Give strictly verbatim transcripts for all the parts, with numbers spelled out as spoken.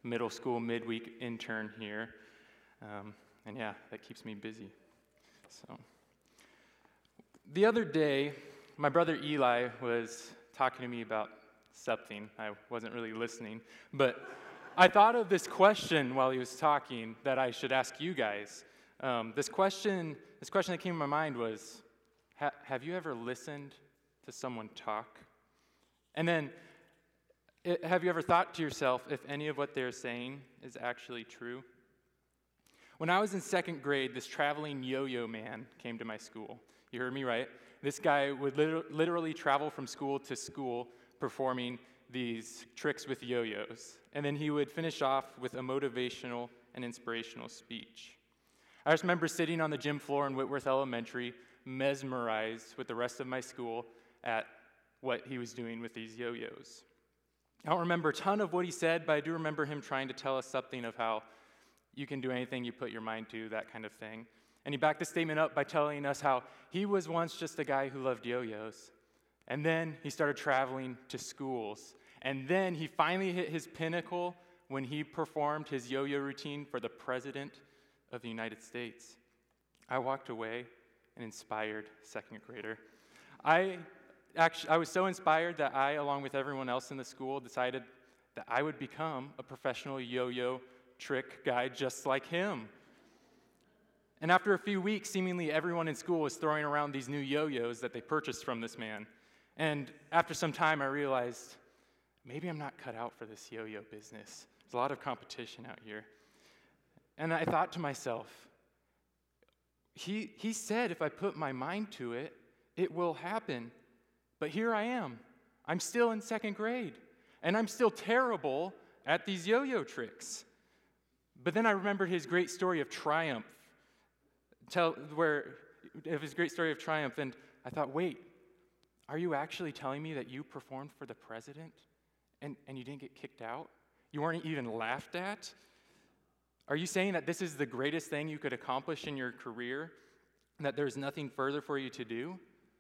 middle school midweek intern here. Um, and yeah, that keeps me busy. So, the other day, my brother Eli was talking to me about something. I wasn't really listening, but I thought of this question while he was talking that I should ask you guys. Um, this question, this question that came to my mind was, ha- have you ever listened to someone talk? And then, it, have you ever thought to yourself if any of what they're saying is actually true? When I was in second grade, this traveling yo-yo man came to my school. You heard me right. This guy would liter- literally travel from school to school performing these tricks with yo-yos. And then he would finish off with a motivational and inspirational speech. I just remember sitting on the gym floor in Whitworth Elementary, mesmerized with the rest of my school at what he was doing with these yo-yos. I don't remember a ton of what he said, but I do remember him trying to tell us something of how you can do anything you put your mind to, that kind of thing. And he backed the statement up by telling us how he was once just a guy who loved yo-yos. And then he started traveling to schools. And then he finally hit his pinnacle when he performed his yo-yo routine for the President of the United States. I walked away an inspired second grader. I actually I was so inspired that I, along with everyone else in the school, decided that I would become a professional yo-yo trick guy just like him. And after a few weeks, seemingly everyone in school was throwing around these new yo-yos that they purchased from this man. And after some time, I realized, maybe I'm not cut out for this yo-yo business. There's a lot of competition out here. And I thought to myself, he, he said if I put my mind to it, it will happen. But here I am. I'm still in second grade. And I'm still terrible at these yo-yo tricks. But then I remembered his great story of triumph, tell, where, of his great story of triumph, and I thought, wait, are you actually telling me that you performed for the president and, and you didn't get kicked out? You weren't even laughed at? Are you saying that this is the greatest thing you could accomplish in your career and that there's nothing further for you to do?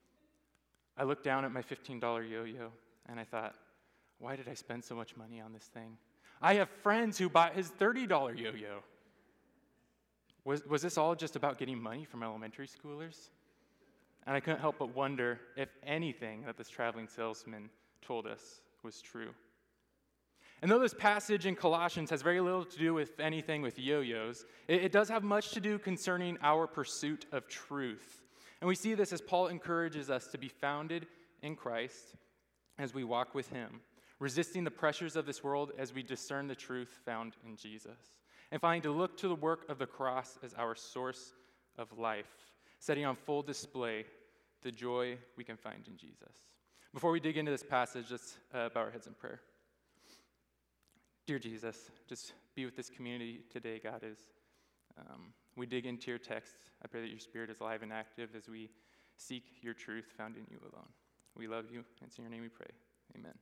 I looked down at my fifteen dollars yo-yo and I thought, why did I spend so much money on this thing? I have friends who bought his thirty dollars yo-yo. Was, was this all just about getting money from elementary schoolers? And I couldn't help but wonder if anything that this traveling salesman told us was true. And though this passage in Colossians has very little to do with anything with yo-yos, it, it does have much to do concerning our pursuit of truth. And we see this as Paul encourages us to be founded in Christ as we walk with him, resisting the pressures of this world as we discern the truth found in Jesus, and finding to look to the work of the cross as our source of life, setting on full display the joy we can find in Jesus. Before we dig into this passage, let's uh, bow our heads in prayer. Dear Jesus, just be with this community today, God, as um, we dig into your text. I pray that your Spirit is alive and active as we seek your truth found in you alone. We love you, and it's in your name we pray. Amen.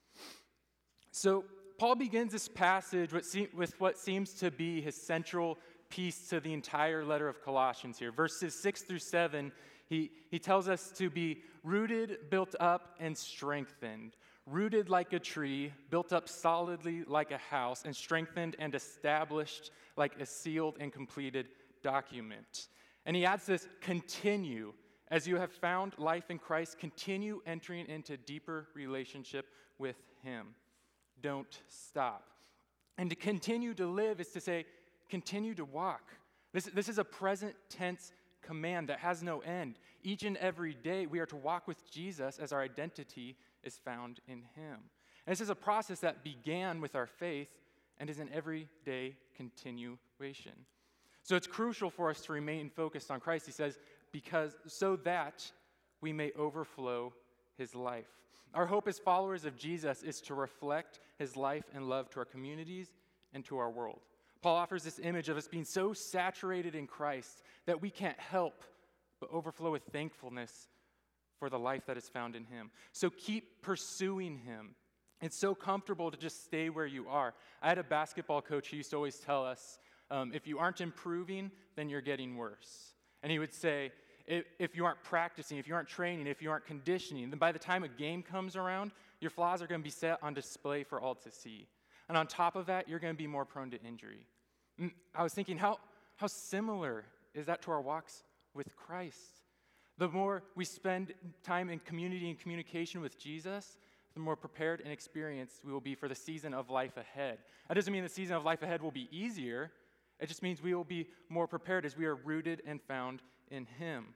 So, Paul begins this passage with what seems to be his central piece to the entire letter of Colossians here. Verses six through seven, he, he tells us to be rooted, built up, and strengthened. Rooted like a tree, built up solidly like a house, and strengthened and established like a sealed and completed document. And he adds this, continue. As you have found life in Christ, continue entering into deeper relationship with him. Don't stop. And to continue to live is to say, continue to walk. This, this is a present tense command that has no end. Each and every day we are to walk with Jesus as our identity is found in him. And this is a process that began with our faith and is an everyday continuation. So it's crucial for us to remain focused on Christ. He says, because so that we may overflow his life. Our hope as followers of Jesus is to reflect his life and love to our communities and to our world. Paul offers this image of us being so saturated in Christ that we can't help but overflow with thankfulness for the life that is found in him. So keep pursuing him. It's so comfortable to just stay where you are. I had a basketball coach who used to always tell us, um, if you aren't improving, then you're getting worse. And he would say, if, if you aren't practicing, if you aren't training, if you aren't conditioning, then by the time a game comes around, your flaws are going to be set on display for all to see. And on top of that, you're going to be more prone to injury. And I was thinking, how, how similar is that to our walks with Christ? The more we spend time in community and communication with Jesus, the more prepared and experienced we will be for the season of life ahead. That doesn't mean the season of life ahead will be easier. It just means we will be more prepared as we are rooted and found in Him.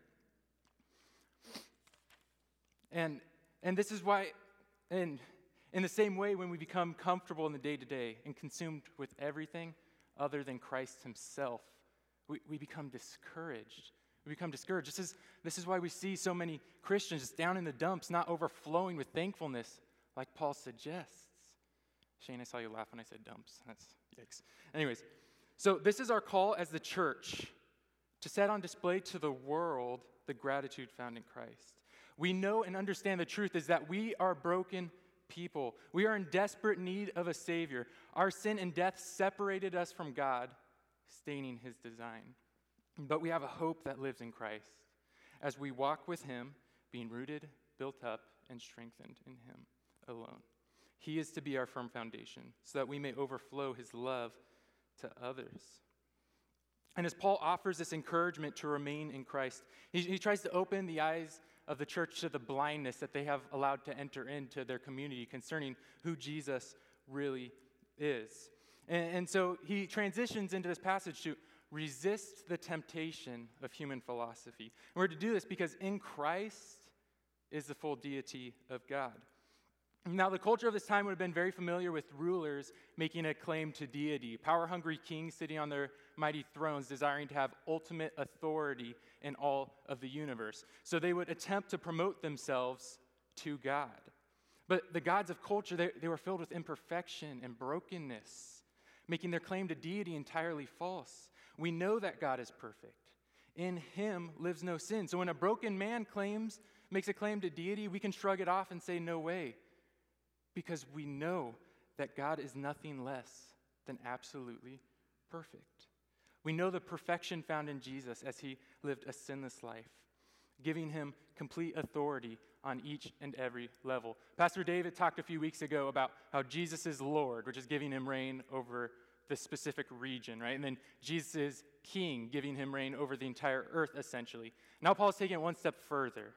And, and this is why, and in the same way, when we become comfortable in the day-to-day and consumed with everything other than Christ Himself, we, we become discouraged. We become discouraged. This is, this is why we see so many Christians just down in the dumps, not overflowing with thankfulness, like Paul suggests. Shane, I saw you laugh when I said dumps. That's yikes. Anyways, so this is our call as the church to set on display to the world the gratitude found in Christ. We know and understand the truth is that we are broken people. We are in desperate need of a Savior. Our sin and death separated us from God, staining His design. But we have a hope that lives in Christ as we walk with Him, being rooted, built up, and strengthened in Him alone. He is to be our firm foundation so that we may overflow His love to others. And as Paul offers this encouragement to remain in Christ, he, he tries to open the eyes of the church to the blindness that they have allowed to enter into their community concerning who Jesus really is. And, and so he transitions into this passage to resist the temptation of human philosophy. And we're to do this because in Christ is the full deity of God. Now, the culture of this time would have been very familiar with rulers making a claim to deity, power-hungry kings sitting on their mighty thrones, desiring to have ultimate authority in all of the universe. So they would attempt to promote themselves to God. But the gods of culture, they, they were filled with imperfection and brokenness, making their claim to deity entirely false. We know that God is perfect. In Him lives no sin. So when a broken man claims, makes a claim to deity, we can shrug it off and say, no way. Because we know that God is nothing less than absolutely perfect. We know the perfection found in Jesus as He lived a sinless life, giving Him complete authority on each and every level. Pastor David talked a few weeks ago about how Jesus is Lord, which is giving Him reign over the specific region, right? And then Jesus is King, giving Him reign over the entire earth, essentially. Now Paul's taking it one step further.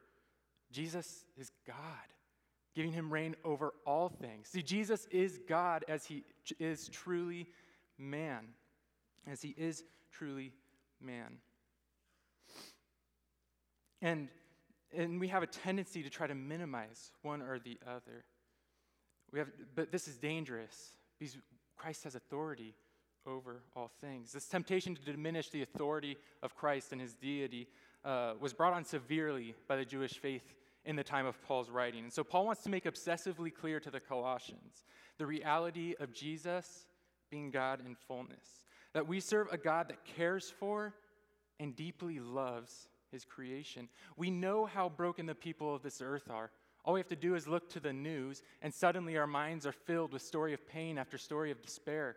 Jesus is God, giving Him reign over all things. See, Jesus is God as He is truly man. As He is truly man. And, and we have a tendency to try to minimize one or the other. We have, but this is dangerous because Christ has authority over all things. This temptation to diminish the authority of Christ and His deity uh, was brought on severely by the Jewish faith in the time of Paul's writing. And so Paul wants to make obsessively clear to the Colossians the reality of Jesus being God in fullness, that we serve a God that cares for and deeply loves His creation. We know how broken the people of this earth are. All we have to do is look to the news, and suddenly our minds are filled with story of pain after story of despair.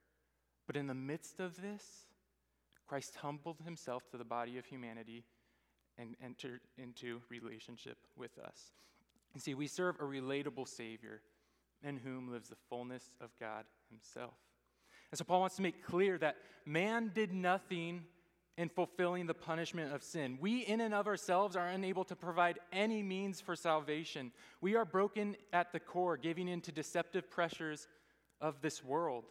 But in the midst of this, Christ humbled Himself to the body of humanity and entered into relationship with us. And see, we serve a relatable Savior in whom lives the fullness of God Himself. And so Paul wants to make clear that man did nothing in fulfilling the punishment of sin. We in and of ourselves are unable to provide any means for salvation. We are broken at the core, giving in to deceptive pressures of this world.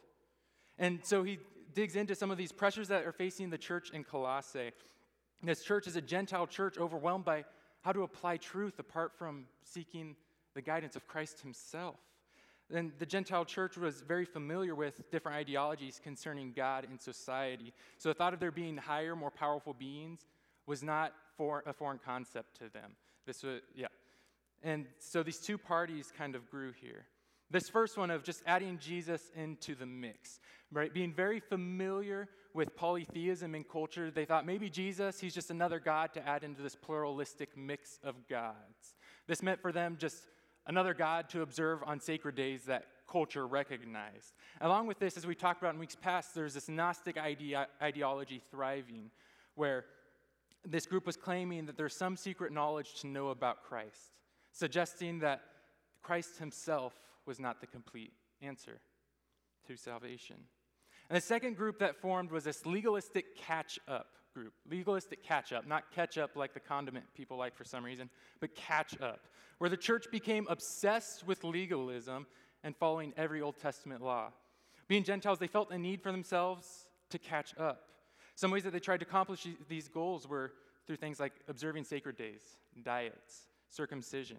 And so he digs into some of these pressures that are facing the church in Colossae. This church is a Gentile church overwhelmed by how to apply truth apart from seeking the guidance of Christ Himself. And the Gentile church was very familiar with different ideologies concerning God and society. So the thought of there being higher, more powerful beings was not for a foreign concept to them. This was, yeah. And so these two parties kind of grew here. This first one of just adding Jesus into the mix, right? Being very familiar with polytheism in culture, they thought maybe Jesus, He's just another God to add into this pluralistic mix of gods. This meant for them just another God to observe on sacred days that culture recognized. Along with this, as we talked about in weeks past, there's this Gnostic idea, ideology thriving, where this group was claiming that there's some secret knowledge to know about Christ, suggesting that Christ Himself was not the complete answer. to salvation. And the second group that formed was this legalistic catch-up group. Legalistic catch-up, not catch-up like the condiment people like for some reason, but catch-up, where the church became obsessed with legalism and following every Old Testament law. Being Gentiles, they felt a need for themselves to catch up. Some ways that they tried to accomplish these goals were through things like observing sacred days, diets, circumcision.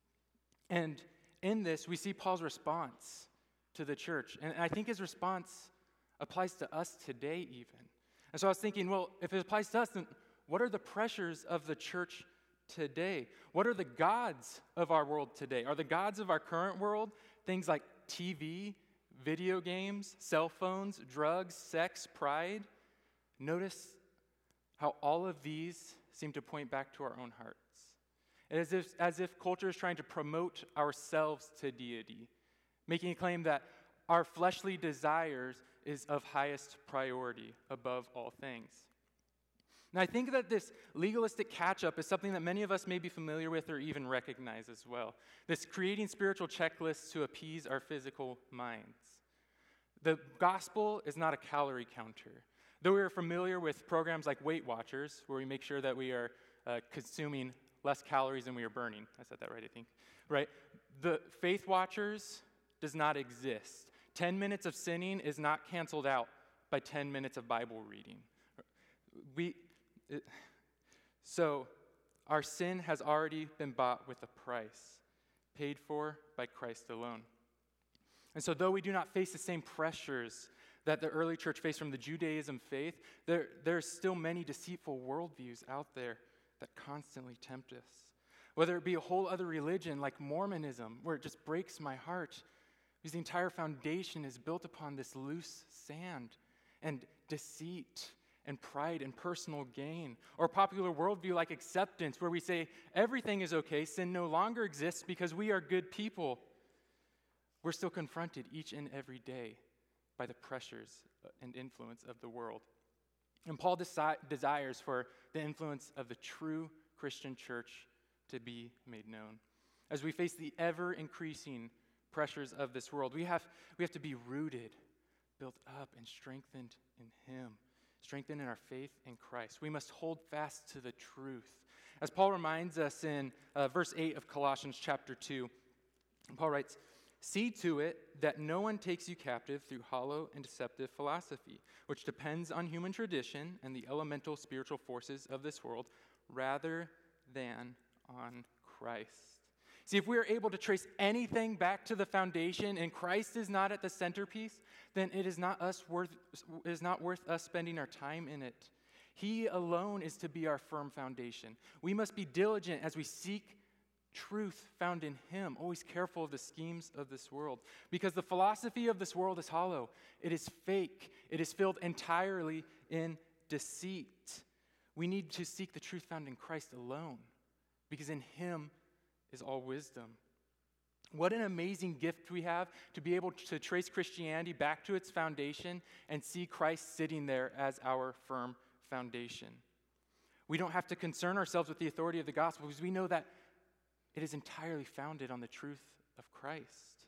And in this, we see Paul's response to the church. And I think his response applies to us today even. And so I was thinking, well, if it applies to us, then what are the pressures of the church today? What are the gods of our world today? Are the gods of our current world things like T V, video games, cell phones, drugs, sex, pride? Notice how all of these seem to point back to our own hearts. As if, as if culture is trying to promote ourselves to deity, making a claim that our fleshly desires is of highest priority above all things. Now, I think that this legalistic catch-up is something that many of us may be familiar with or even recognize as well. This creating spiritual checklists to appease our physical minds. The gospel is not a calorie counter. Though we are familiar with programs like Weight Watchers, where we make sure that we are uh, consuming less calories than we are burning. I said that right, I think. Right? The Faith Watchers does not exist. Ten minutes of sinning is not canceled out by ten minutes of Bible reading. We, it, so, our sin has already been bought with a price, paid for by Christ alone. And so, though we do not face the same pressures that the early church faced from the Judaism faith, there, there are still many deceitful worldviews out there that constantly tempt us. Whether it be a whole other religion like Mormonism, where it just breaks my heart, because the entire foundation is built upon this loose sand and deceit and pride and personal gain. Or a popular worldview like acceptance, where we say everything is okay, sin no longer exists because we are good people. We're still confronted each and every day by the pressures and influence of the world. And Paul desi- desires for the influence of the true Christian church to be made known. As we face the ever-increasing pressures of this world, we have, we have to be rooted, built up, and strengthened in Him, strengthened in our faith in Christ. We must hold fast to the truth. As Paul reminds us in uh, verse eight of Colossians chapter two, Paul writes, "See to it that no one takes you captive through hollow and deceptive philosophy, which depends on human tradition and the elemental spiritual forces of this world, rather than on Christ." See, if we are able to trace anything back to the foundation and Christ is not at the centerpiece, then it is not us worth it is not worth us spending our time in it. He alone is to be our firm foundation. We must be diligent as we seek truth found in Him, always careful of the schemes of this world. Because the philosophy of this world is hollow. It is fake. It is filled entirely in deceit. We need to seek the truth found in Christ alone, because in Him is all wisdom. What an amazing gift we have to be able to trace Christianity back to its foundation and see Christ sitting there as our firm foundation. We don't have to concern ourselves with the authority of the gospel because we know that it is entirely founded on the truth of Christ.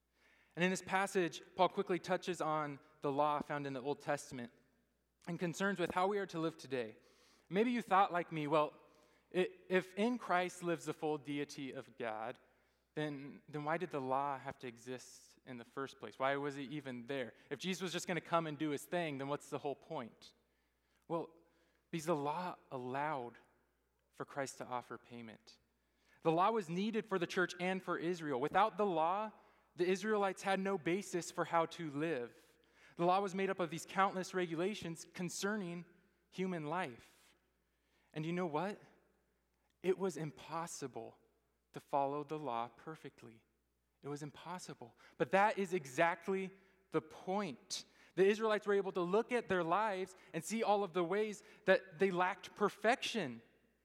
And in this passage, Paul quickly touches on the law found in the Old Testament and concerns with how we are to live today. Maybe you thought like me, well, it, if in Christ lives the full deity of God, then, then why did the law have to exist in the first place? Why was it even there? If Jesus was just going to come and do his thing, then what's the whole point? Well, because the law allowed for Christ to offer payment. The law was needed for the church and for Israel. Without the law, the Israelites had no basis for how to live. The law was made up of these countless regulations concerning human life. And you know what? It was impossible to follow the law perfectly. It was impossible. But that is exactly the point. The Israelites were able to look at their lives and see all of the ways that they lacked perfection.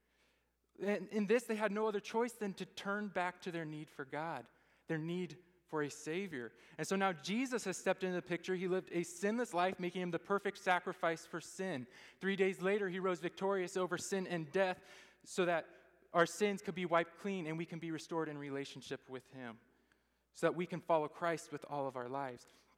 And in this, they had no other choice than to turn back to their need for God, their need for a Savior. And so now Jesus has stepped into the picture. He lived a sinless life, making him the perfect sacrifice for sin. Three days later, he rose victorious over sin and death so that our sins could be wiped clean and we can be restored in relationship with him, so that we can follow Christ with all of our lives.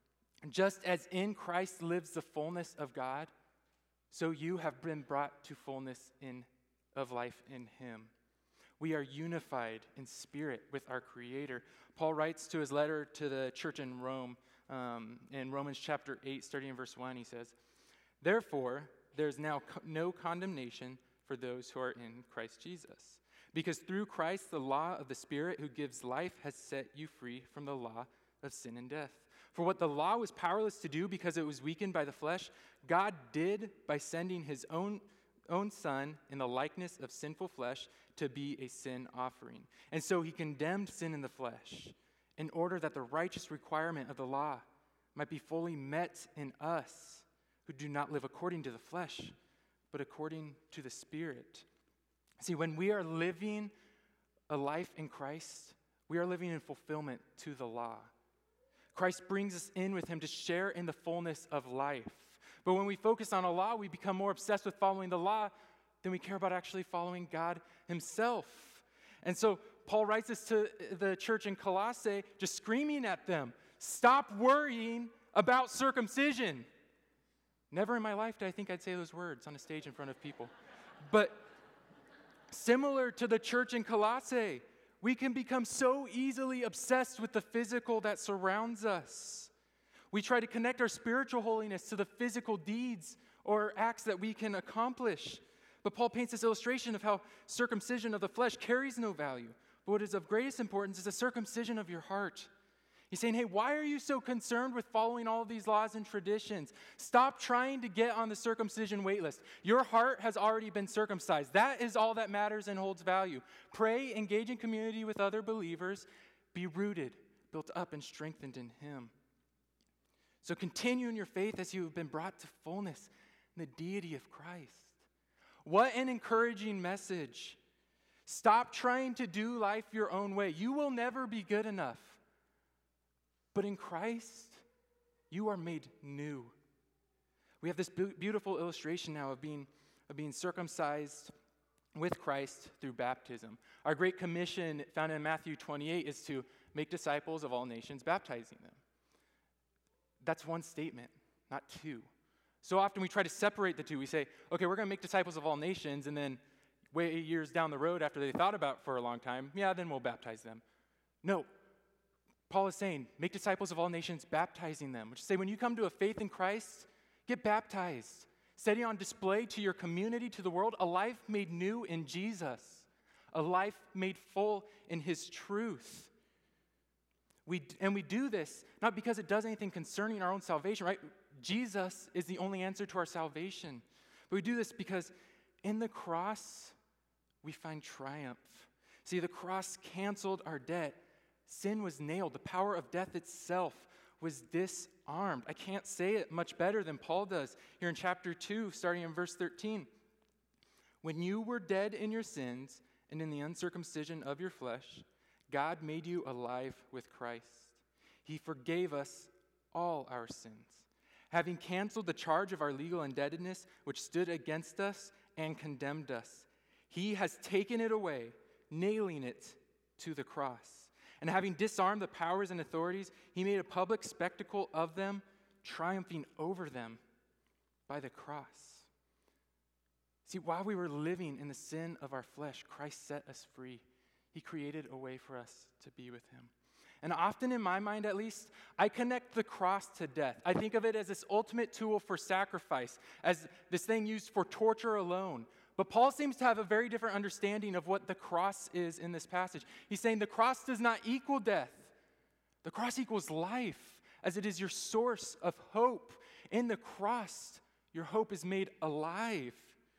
Just as in Christ lives the fullness of God, so you have been brought to fullness in, of life in him. We are unified in spirit with our Creator. Paul writes to his letter to the church in Rome, um, in Romans chapter eight, starting in verse one, he says, "Therefore, there is now co- no condemnation for those who are in Christ Jesus. Because through Christ, the law of the Spirit who gives life has set you free from the law of sin and death. For what the law was powerless to do because it was weakened by the flesh, God did by sending his own, own Son in the likeness of sinful flesh to be a sin offering. And so he condemned sin in the flesh in order that the righteous requirement of the law might be fully met in us who do not live according to the flesh, but according to the Spirit." See, when we are living a life in Christ, we are living in fulfillment to the law. Christ brings us in with him to share in the fullness of life. But when we focus on a law, we become more obsessed with following the law than we care about actually following God himself. And so Paul writes this to the church in Colossae, just screaming at them, stop worrying about circumcision. Never in my life did I think I'd say those words on a stage in front of people. But similar to the church in Colossae, we can become so easily obsessed with the physical that surrounds us. We try to connect our spiritual holiness to the physical deeds or acts that we can accomplish. But Paul paints this illustration of how circumcision of the flesh carries no value. But what is of greatest importance is the circumcision of your heart. He's saying, hey, why are you so concerned with following all of these laws and traditions? Stop trying to get on the circumcision wait list. Your heart has already been circumcised. That is all that matters and holds value. Pray, engage in community with other believers, be rooted, built up, and strengthened in him. So continue in your faith as you have been brought to fullness in the deity of Christ. What an encouraging message. Stop trying to do life your own way. You will never be good enough. But in Christ, you are made new. We have this beautiful illustration now of being, of being circumcised with Christ through baptism. Our Great Commission found in Matthew twenty-eight is to make disciples of all nations, baptizing them. That's one statement, not two. So often we try to separate the two. We say, okay, we're going to make disciples of all nations, and then way years down the road after they thought about it for a long time, yeah, then we'll baptize them. No. Paul is saying, make disciples of all nations, baptizing them, which is say when you come to a faith in Christ, get baptized, setting on display to your community, to the world, a life made new in Jesus, a life made full in his truth. We, and we do this not because it does anything concerning our own salvation, right? Jesus is the only answer to our salvation. But we do this because in the cross, we find triumph. See, the cross canceled our debt. Sin was nailed. The power of death itself was disarmed. I can't say it much better than Paul does here in chapter two, starting in verse thirteen. When you were dead in your sins and in the uncircumcision of your flesh, God made you alive with Christ. He forgave us all our sins, having canceled the charge of our legal indebtedness, which stood against us and condemned us. He has taken it away, nailing it to the cross. And having disarmed the powers and authorities, he made a public spectacle of them, triumphing over them by the cross. See, while we were living in the sin of our flesh, Christ set us free. He created a way for us to be with him. And often in my mind, at least, I connect the cross to death. I think of it as this ultimate tool for sacrifice, as this thing used for torture alone. But Paul seems to have a very different understanding of what the cross is in this passage. He's saying the cross does not equal death. The cross equals life, as it is your source of hope. In the cross, your hope is made alive.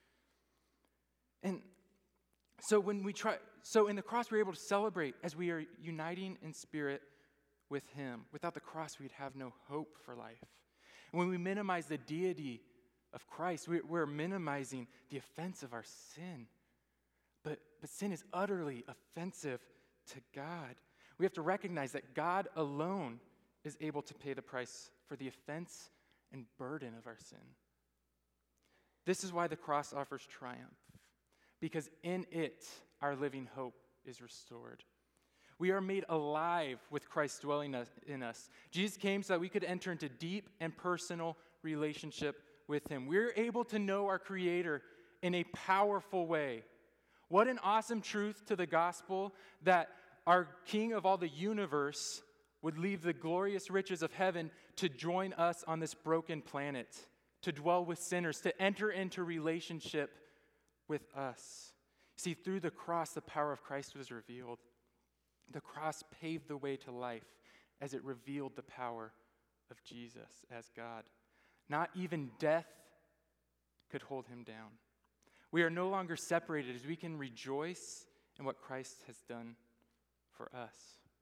And so when we try, so in the cross, we're able to celebrate as we are uniting in spirit with him. Without the cross, we'd have no hope for life. And when we minimize the deity of Christ, we're minimizing the offense of our sin. But, but sin is utterly offensive to God. We have to recognize that God alone is able to pay the price for the offense and burden of our sin. This is why the cross offers triumph, because in it, our living hope is restored. We are made alive with Christ dwelling us- in us. Jesus came so that we could enter into deep and personal relationship with him. We're able to know our Creator in a powerful way. What an awesome truth to the gospel that our King of all the universe would leave the glorious riches of heaven to join us on this broken planet, to dwell with sinners, to enter into relationship with us. See, through the cross, the power of Christ was revealed. The cross paved the way to life as it revealed the power of Jesus as God. Not even death could hold him down. We are no longer separated as we can rejoice in what Christ has done for us.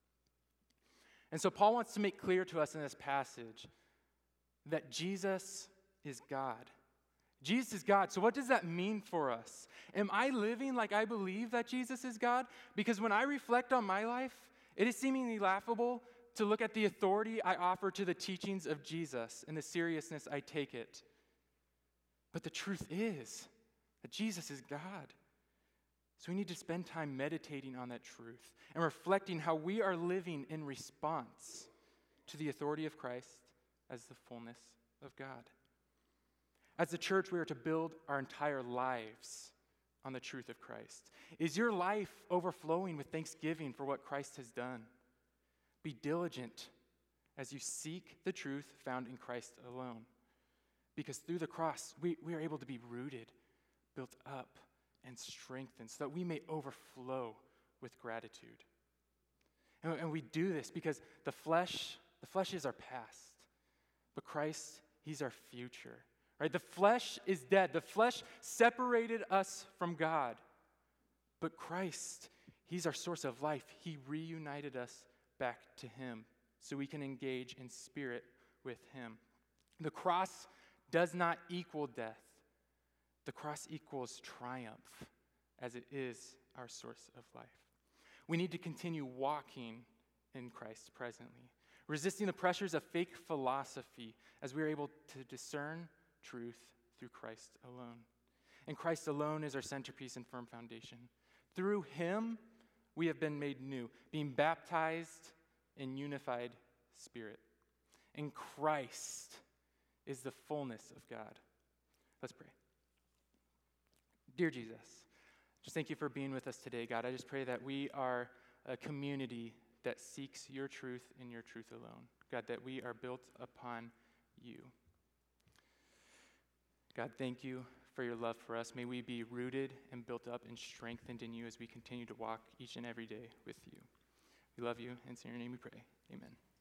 And so Paul wants to make clear to us in this passage that Jesus is God. Jesus is God. So what does that mean for us? Am I living like I believe that Jesus is God? Because when I reflect on my life, it is seemingly laughable to look at the authority I offer to the teachings of Jesus and the seriousness I take it. But the truth is that Jesus is God. So we need to spend time meditating on that truth and reflecting how we are living in response to the authority of Christ as the fullness of God. As the church, we are to build our entire lives on the truth of Christ. Is your life overflowing with thanksgiving for what Christ has done? Be diligent as you seek the truth found in Christ alone. Because through the cross, we, we are able to be rooted, built up, and strengthened so that we may overflow with gratitude. And, and we do this because the flesh, the flesh is our past, but Christ, he's our future. Right? The flesh is dead. The flesh separated us from God. But Christ, he's our source of life. He reunited us back to him so we can engage in spirit with him. The cross does not equal death. The cross equals triumph, as it is our source of life. We need to continue walking in Christ presently, resisting the pressures of fake philosophy as we are able to discern truth through Christ alone. And Christ alone is our centerpiece and firm foundation. Through him, we have been made new, being baptized in unified spirit. And Christ is the fullness of God. Let's pray. Dear Jesus, just thank you for being with us today, God. I just pray that we are a community that seeks your truth and your truth alone. God, that we are built upon you. God, thank you for your love for us. May we be rooted and built up and strengthened in you as we continue to walk each and every day with you. We love you, and in your name we pray. Amen.